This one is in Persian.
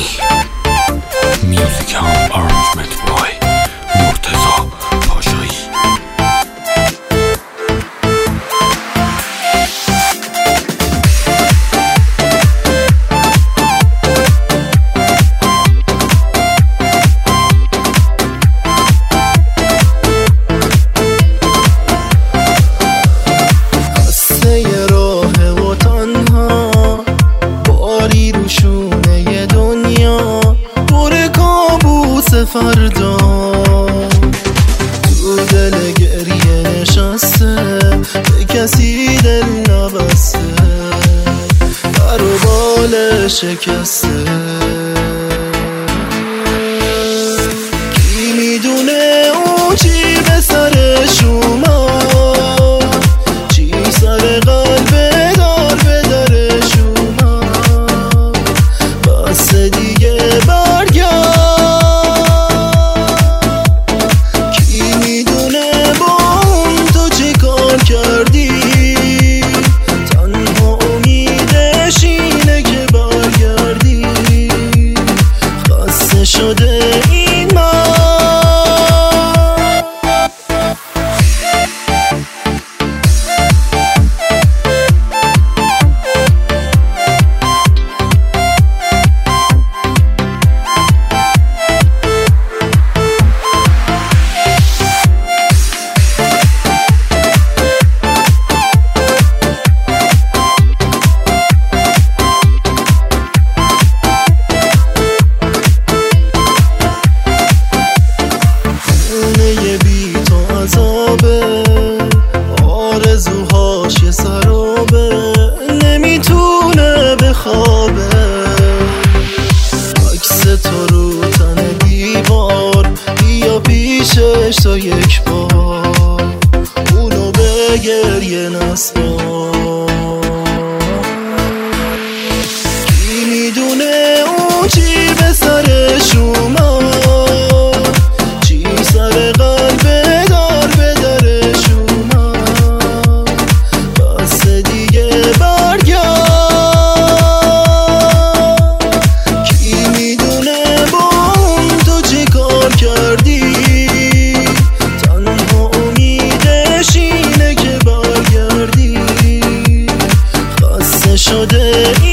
Music arrangement by مرتضی پاشایی. قصه راه و تنها باری رو شونه دنیا پر کابوس فردا تو دل گریه نشسته به کسی دل نبسته در و بال شکسته کی میدونه اون چی به سرش اومد چی سر قلب دار به درش اومد بس دیگه برگرد کی میدونه با اون تو چی کار کردی تنها امیدش اینه که برگردی خسته شده این من بی تو عذابه آرزوهاش یه سرابه نمیتونه بخوابه عکس تو رو تن دیوار بیا پیشش تا یک بار اونو به گریه نسپار کی میدونه اون چی به سرش اومد چی سر قلب دار به درش اومد بس دیگه برگرد کی میدونه با اون تو چی کار کردی تنها امیدش اینه که برگردی خسته شده